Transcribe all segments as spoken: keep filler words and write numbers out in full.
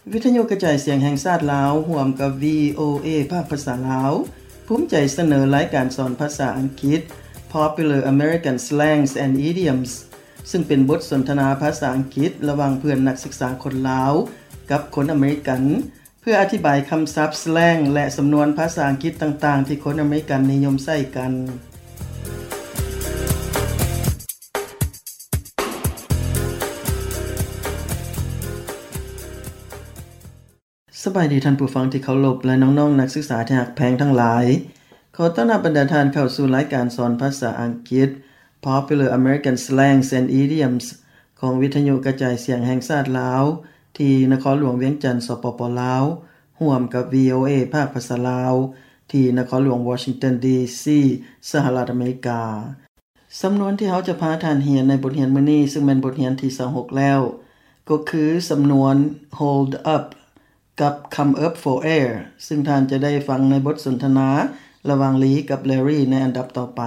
วิทยุกระจายเสียงแห่งชาติลาวร่วมกับ วี โอ เอ ภาคภาษาลาวภูมิใจเสนอรายการสอนภาษาอังกฤษ Popular American Slangs and Idioms ซึ่งเป็นบทสนทนาภาษาอังกฤษระหว่างเพื่อนนักศึกษาคนลาวกับคนอเมริกันเพื่ออธิบายคำศัพท์ slang และสำนวนภาษาอังกฤษต่างๆที่คนอเมริกันนิยมใช้กันสบายดีท่านผู้ฟังที่เคารพและน้องๆนักศึกษาที่รักแพงทั้งหลายขอต้อนรับบรรดาท่านเข้าสู่รายการสอนภาษาอังกฤษ Popular American Slangs and Idioms ของวิทยุกระจายเสียงแห่งชาติลาวที่นครหลวงเวียงจันทน์สปป.ลาวร่วมกับ วี โอ เอ ภาคภาษาลาวที่นครหลวงวอชิงตัน ดี ซี สหรัฐอเมริกาสำนวนที่เฮาจะพาท่านเรียนในบทเรียนมื้อนี้ซึ่งเป็นบทเรียนที่ยี่สิบหกแล้วก็คือสำนวน hold upกับ come up for air ซึ่งท่านจะได้ฟังในบทสนทนาระหว่างลีกับ Larry ในอันดับต่อไป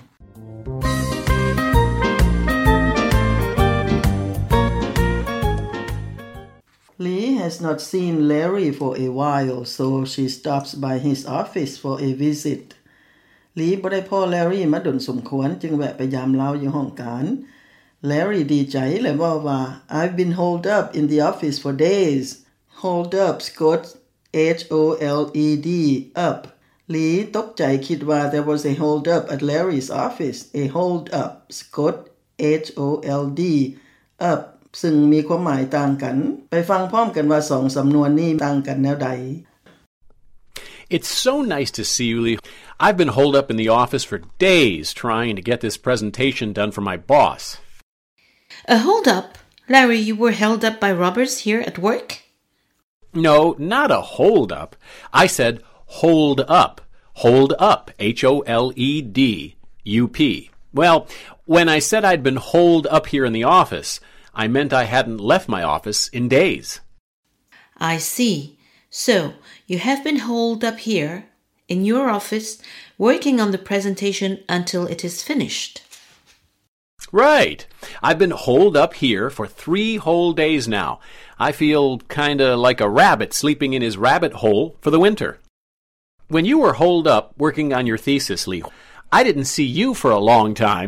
Lee has not seen Larry for a while, so she stops by his office for a visit. Lee บ่ได้พ้อ Larry มาดนสมควรจึงแวะไปยามเลาอยู่ห้องการ Larry ดีใจและเว้าว่า I've been holed up in the office for days.Hold up สะกด H O L E D up ลีตกใจคิดว่า there was a hold up at Larry's office a hold up สะกด H O L D up ซึ่งมีความหมายต่างกันไปฟังพร้อมกันว่าสองสำนวนนี้ต่างกันแนวใด It's so nice to see you, Lee. I've been holed up in the office for days trying to get this presentation done for my boss. A hold up? Larry, you were held up by robbers here at work?No, not a hold up. I said hold up. Hold up. H O L E D U P. Well, when I said I'd been holed up here in the office, I meant I hadn't left my office in days. I see. So, you have been holed up here in your office working on the presentation until it is finished.Right. I've been holed up here for three whole days now. I feel kinda like a rabbit sleeping in his rabbit hole for the winter. When you were holed up working on your thesis, Lee, I didn't see you for a long time.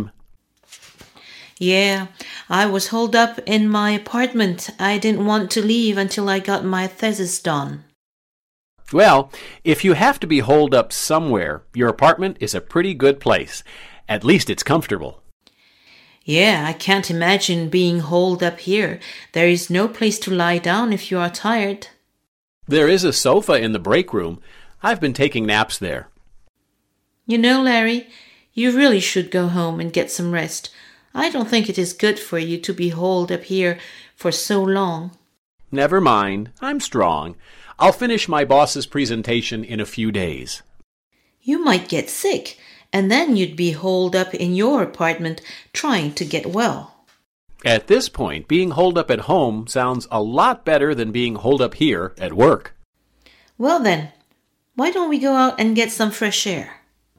Yeah, I was holed up in my apartment. I didn't want to leave until I got my thesis done. Well, if you have to be holed up somewhere, your apartment is a pretty good place. At least it's comfortable.Yeah, I can't imagine being holed up here. There is no place to lie down if you are tired. There is a sofa in the break room. I've been taking naps there. You know, Larry, you really should go home and get some rest. I don't think it is good for you to be holed up here for so long. Never mind. I'm strong. I'll finish my boss's presentation in a few days. You might get sick.And then you'd be holed up in your apartment trying to get well. At this point, being holed up at home sounds a lot better than being holed up here at work. Well then, why don't we go out and get some fresh air?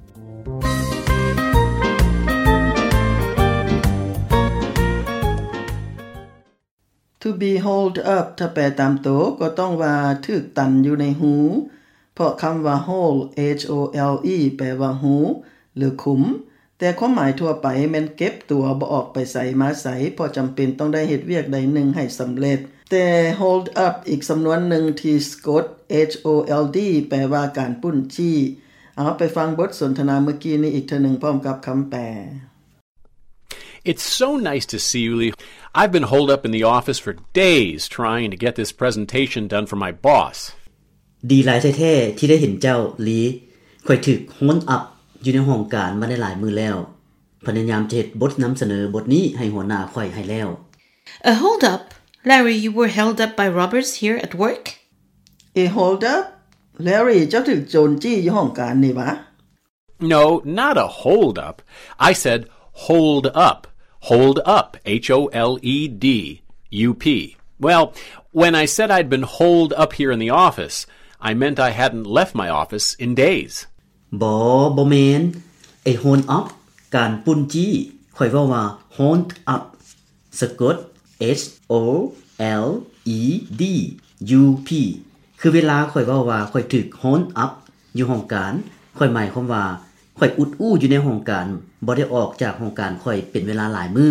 To be holed up ถ้าแปลตามตัวก็ต้องว่าถูกตันอยู่ในหูเพราะคำว่า hole H O L E แปลว่าหูหรือขุมแต่ความหมายทั่วไปแม่นเก็บตัวบ่ออกไปใส่มาใส่เพราะจำเป็นต้องได้เฮ็ดเวียกใดหนึ่งให้สำเร็จแต่ hold up อีกสำนวนหนึ่งที่สะกด H O L D แปลว่าการปุ้นจี้เอาไปฟังบทสนทนาเมื่อกี้นี้อีกเทื่อนึงพร้อมกับคำแปล It's so nice to see you, Lee. I've been holed up in the office for days trying to get this presentation done for my boss. ดีหลายแท้ๆที่ได้เห็นเจ้าลีค่อยถูก hold upอยู่ในห้องการมาได้หลายมื้อแล้วพยายามจะเฮ็ดบทนำเสนอบทนี้ให้หัวหน้าค่อยให้แล้ว A hold up? Larry, you were held up by robbers here at work? A hold up? Larry เจ้าถูกโจรจี้อยู่ห้องการนี่วะ No, not a hold up. I said hold up. Hold up. H O L E D U P. Well, when I said I'd been holed up here in the office, I meant I hadn't left my office in days. บ่บ่แม่นไอ้ hold up การปุ้นจี้ค่อยเว้าว่า hold up สะกด H O L E D ยู พี คือเวลาข่อยเว้าว่าข่อยถูก hold up อยู่ห้องการข่อยหมายความว่าข่อยอุดอู้อยู่ในห้องการบ่ได้ออกจากห้องการข่อยเป็นเวลาหลายมื้อ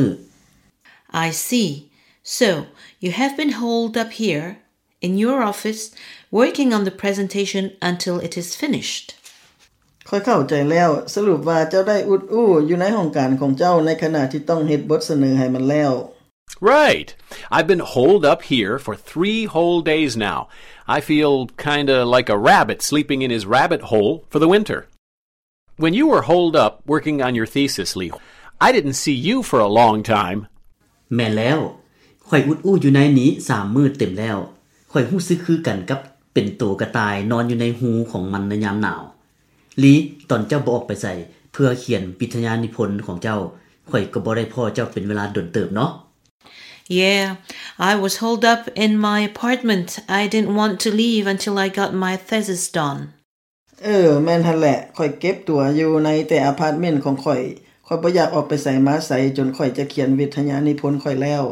I see. So, you have been holed up here in your office working on the presentation until it is finished. ค่อยเข้าใจแล้วสรุปว่าเจ้าได้อุดอู้อยู่ในห้องการของเจ้าในขณะที่ต้องเฮ็ดบทเสนอให้มันแล้ว Right. I've been holed up here for three whole days now. I feel kinda like a rabbit sleeping in his rabbit hole for the winter. When you were holed up working on your thesis, Lee, I didn't see you for a long time. แม่นแล้วข่อยอุดอู้อยู่ในนี้สามมื้อเต็มแล้วข่อยรู้สึกคือกันกับเป็นโตกระต่ายนอนอยู่ในหูของมันในยามหนาวลีตอนเจ้าบ่ออกไปใส่เพื่อเขียนปริญญานิพนธ์ของเจ้าข่อยก็บ่ได้พอเจ้าเป็นเวลาดนเติบเนาะ Yeah, I was holed up in my apartment. I didn't want to leave until I got my thesis done. เออแม่นหั่นแหละข่อยเก็บตัวอยู่ในแต่อพาร์ตเมนต์ของข่อยข่อยบ่อยากออกไปใส่มาใส่จนข่อยจะเขียนวิทยานิพนธ์ข่อยแล้ว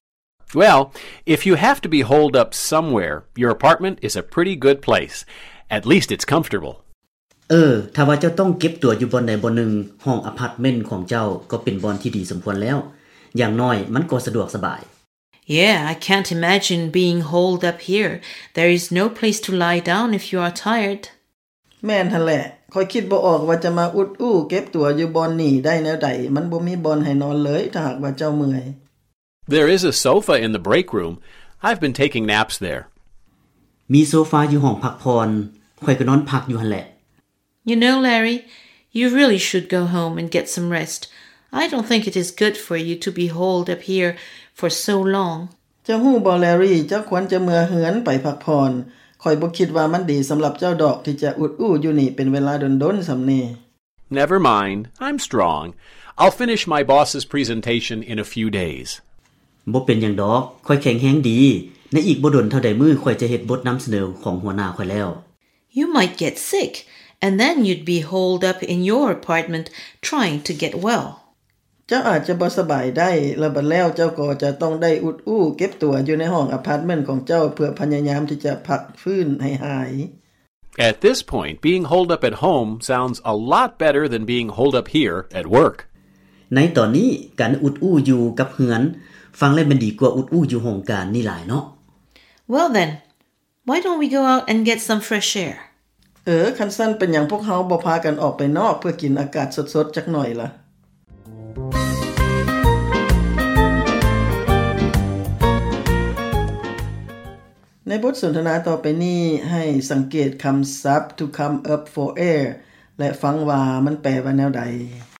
Well, if you have to be holed up somewhere, your apartment is a pretty good place. At least it's comfortable. เออถ้าว่าเจ้าต้องเก็บตัวอยู่บนใดบนหนึ่งห้องอพาร์ตเมนต์ของเจ้าก็เป็นบอนที่ดีสมควรแล้วอย่างน้อยมันก็สะดวกสบาย Yeah, I can't imagine being holed up here. There is no place to lie down if you are tired. แม่นหั่นแหละข่อยคิดบ่ออกว่าจะมาอุดอู้เก็บตัวอยู่บอนนี่ได้แนวใดมันบ่มีบอนให้นอนเลยถ้าหากว่าเจ้าเมื่อย There is a sofa in the break room. I've been taking naps there. มีโซฟาอยู่ห้องพักพรข่อยก็นอนพักอยู่หั่นแหละ You know, Larry, you really should go home and get some rest. I don't think it is good for you to be holed up here for so long. เจ้าฮู้บ่แลรี่เจ้าควรจะเมื่อเหือนไปพักพรข่อยบ่คิดว่ามันดีสำหรับเจ้าดอกที่จะอุดอู้อยู่นี่เป็นเวลาดนๆส่ำนี้ Never mind. I'm strong. I'll finish my boss's presentation in a few days. บ่เป็นหยังดอกข่อยแข็งแรงดีในอีกบ่ดนเท่าใดมื้อข่อยจะเฮ็ดบทนำเสนอของหัวหน้าข่อยแล้ว You might get sick, and then you'd be holed up in your apartment trying to get well. เจ้าอาจจะบ่สบายได้แล้วบัดแล้วเจ้าก็จะต้องได้อุดอู้เก็บตัวอยู่ในห้องอพาร์ตเมนต์ของเจ้าเพื่อพยายามที่จะพักฟื้นให้หาย At this point, being holed up at home sounds a lot better than being holed up here at work. ในตอนนี้การอุดอู้อยู่กับเหือนฟังแล้วมันดีกว่าอุดอู้อยู่ห้องการนี่หลายเนาะ Well then, why don't we go out and get some fresh air? เออคันซั่นเป็นหยังพวกเฮาบ่พากันออกไปนอกเพื่อกินอากาศสดๆจักหน่อยล่ะในบทสนทนาต่อไปนี้ให้สังเกตคำศัพท์ to come up for air และฟังว่ามันแปลว่าแนวใด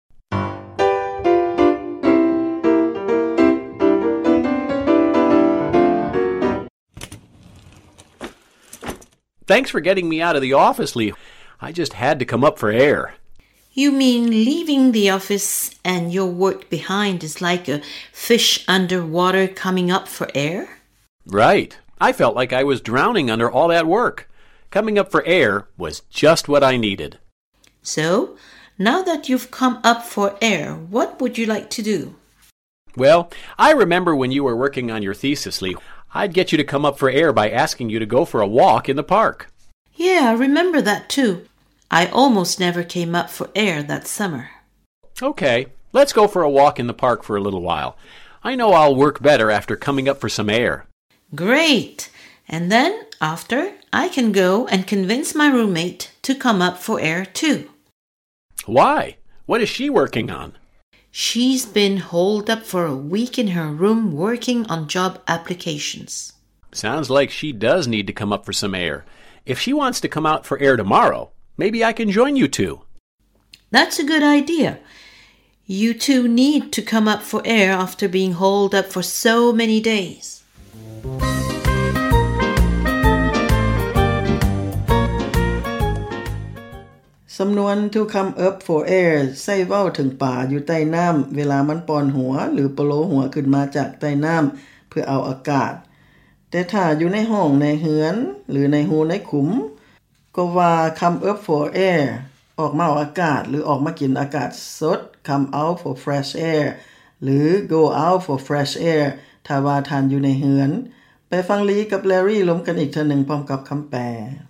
Thanks for getting me out of the office, Lee. I just had to come up for air. You mean leaving the office and your work behind is like a fish underwater coming up for air? Right. I felt like I was drowning under all that work. Coming up for air was just what I needed. So, now that you've come up for air, what would you like to do? Well, I remember when you were working on your thesis, Lee, I'd get you to come up for air by asking you to go for a walk in the park. Yeah, I remember that too. I almost never came up for air that summer. Okay, let's go for a walk in the park for a little while. I know I'll work better after coming up for some air. Great! And then, after, I can go and convince my roommate to come up for air too. Why? What is she working on? She's been holed up for a week in her room working on job applications. Sounds like she does need to come up for some air. If she wants to come out for air tomorrow, maybe I can join you two. That's a good idea. You two need to come up for air after being holed up for so many days. สำนวน to come up for air ใช้เว้าถึงป่าอยู่ใต้น้ำเวลามันปอนหัวหรือโปโลหัวขึ้นมาจากใต้น้ำเพื่อเอาอากาศแต่ถ้าอยู่ในห้องในเฮือนหรือในหูในขุมก็ว่า come up for air ออกมาเอาอากาศหรือออกมากินอากาศสด come out for fresh air หรือ go out for fresh air ถ้าว่าท่านอยู่ในเฮือนไปฟังลีกับแลรี่ล้มกันอีกเทื่อนึงพร้อมกับคำแปล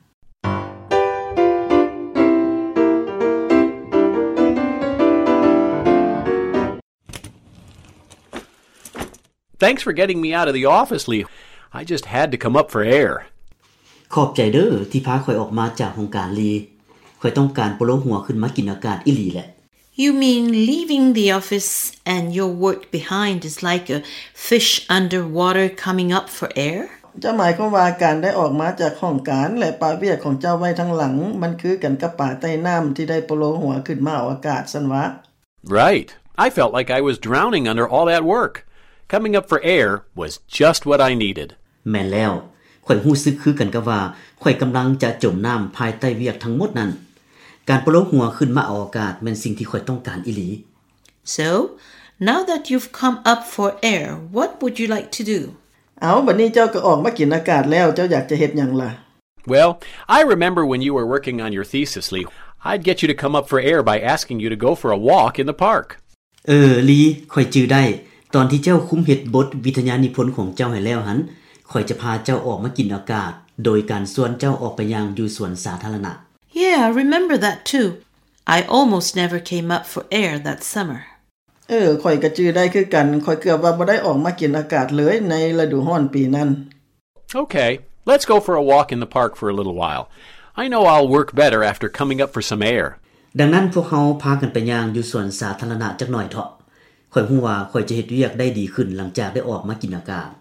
Thanks for getting me out of the office, Lee. I just had to come up for air. ขอบใจเด้อที่พาข่อยออกมาจากโรงการลีข่อยต้องการโปโลหัวขึ้นมากินอากาศอีหลีแหละ You mean leaving the office and your work behind is like a fish underwater coming up for air? จะหมายความว่าการได้ออกมาจากห้องการและปาเวียกของเจ้าไว้ทั้งหลังมันคือกันกับป่าใต้น้ำที่ได้โปโลหัวขึ้นมาเอาอากาศซั่นวะ Right. I felt like I was drowning under all that work.Coming up for air was just what I needed. แม่นแล้วข่อยรู้สึกคือกันกับว่าข่อยกำลังจะจมน้ำภายใต้เวียกทั้งหมดนั้นการโปโลหัวขึ้นมาเอาอากาศแม่นสิ่งที่ข่อยต้องการอีหลี So, now that you've come up for air, what would you like to do? เอาบัดนี้เจ้าก็ออกมากินอากาศแล้วเจ้าอยากจะเฮ็ดหยังล่ะ Well, I remember when you were working on your thesis, Lee. I'd get you to come up for air by asking you to go for a walk in the park. เออลีข่อยจื้อได้ตอนที่เจ้าคุมเฮ็ดบทวิทยานิพนธ์ของเจ้าให้แล้วหันข่อยจะพาเจ้าออกมากินอากาศโดยการส่วนเจ้าออกไปยังอยู่สวนสาธารณะ Yeah, I remember that too. I almost never came up for air that summer. เออข่อยก็จื้อได้คือกันข่อยเกือบว่าบ่ได้ออกมากินอากาศเลยในฤดูร้อนปีนั้น Okay, let's go for a walk in the park for a little while. I know I'll work better after coming up for some air. ดังนั้นพวกเฮาพากันไปย่างอยู่สวนสาธารณะจักหน่อยเถาะข่อยฮู้ว่าข่อยจะเฮ็ดเวียกได้ดีขึ้นหลังจากได้ออกมากินอากาศ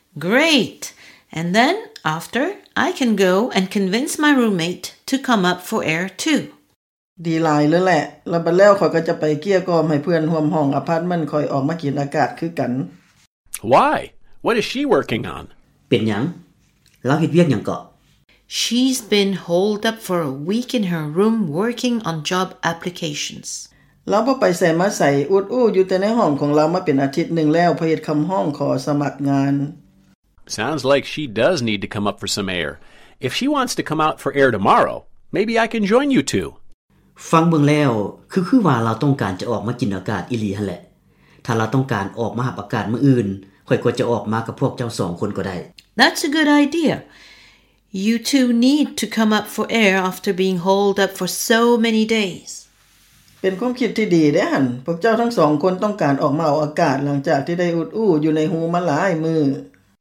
Great! And then, after, I can go and convince my roommate to come up for air too. ดีหลายเลยแหละแล้วบัดแล้วข่อยก็จะไปเกลี้ยกล่อมให้เพื่อนร่วมห้องอพาร์ตเมนต์ข่อยออกมากินอากาศคือกัน Why? What is she working on? เป็นหยังเราเฮ็ดเวียกหยังเกาะ She's been holed up for a week in her room working on job applications. เราบ่ไปใส่มาใส่อุดอู้อยู่แต่ในห้องของเรามาเป็นอาทิตย์นึงแล้วเพื่อเฮ็ดคำห้องขอสมัครงาน Sounds like she does need to come up for some air. If she wants to come out for air tomorrow, maybe I can join you two. ฟังเบิ่งแล้วคือคือว่าเราต้องการจะออกมากินอากาศอีหลีหั่นแหละถ้าเราต้องการออกมาหับอากาศมื้ออื่นข่อยก็จะออกมากับพวกเจ้าสองคนก็ได้ That's a good idea. You two need to come up for air after being holed up for so many days. เป็นความคิดที่ดีเด้อหั่นพวกเจ้าทั้งสองคนต้องการออกมาเอาอากาศหลังจากที่ได้อุดอู้อยู่ในหูมาหลายมื้อ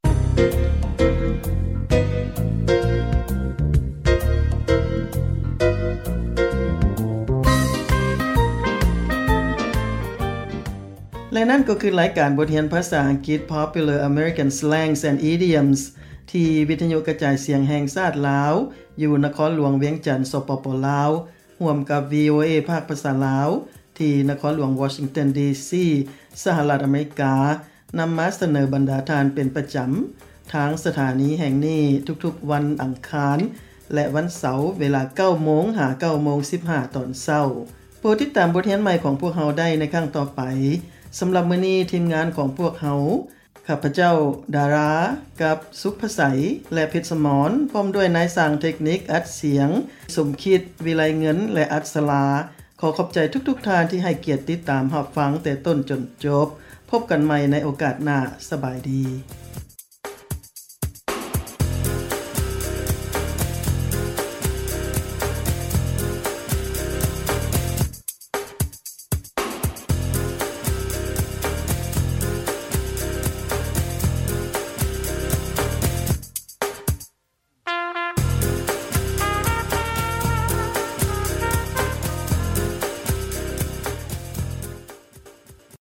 และนั่นก็คือรายการบทเรียนภาษาอังกฤษ Popular American Slangs and Idioms ที่วิทยุกระจายเสียงแห่งชาติลาวอยู่นครหลวงเวียงจันทน์สปป.ลาวร่วมกับ วี โอ เอ ภาคภาษาลาวที่นครหลวงวอชิงตัน ดี ซี สหรัฐอเมริกานำมาเสนอบรรดาทานเป็นประจำทางสถานีแห่งนี้ทุกๆวันอังคารและวันเสาร์เวลา เก้าโมง หา เก้าโมงสิบห้า ตอนเช้าโปรดติดตามบทเรียนใหม่ของพวกเราได้ในครั้งต่อไปสำหรับมื้อนี้ทีมงานของพวกเราข้าพเจ้าดารากับสุภไสยและเพชรสมรพร้อมด้วยนายสร้างเทคนิคอัดเสียงสมคิดวิไลเงินและอัศลาขอขอบใจทุกๆท่านที่ให้เกียรติติดตามรับฟังแต่ต้นจนจบพบกันใหม่ในโอกาสหน้าสบายดี